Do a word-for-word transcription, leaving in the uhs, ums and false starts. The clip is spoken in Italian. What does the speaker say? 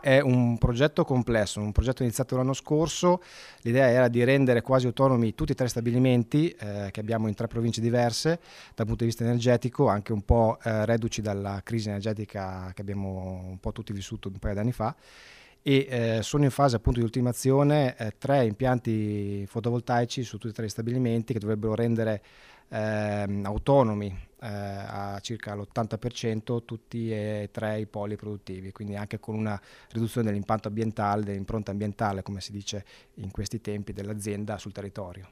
è un progetto complesso, un progetto iniziato l'anno scorso. L'idea era di rendere quasi autonomi tutti e tre stabilimenti eh, che abbiamo in tre province diverse dal punto di vista energetico, anche un po' eh, reduci dalla crisi energetica che abbiamo un po' tutti vissuto un paio di anni fa. E eh, sono in fase appunto di ultimazione eh, tre impianti fotovoltaici su tutti e tre gli stabilimenti che dovrebbero rendere ehm, autonomi eh, a circa l'ottanta per cento tutti e tre i poli produttivi, quindi anche con una riduzione dell'impatto ambientale, dell'impronta ambientale, come si dice in questi tempi, dell'azienda sul territorio.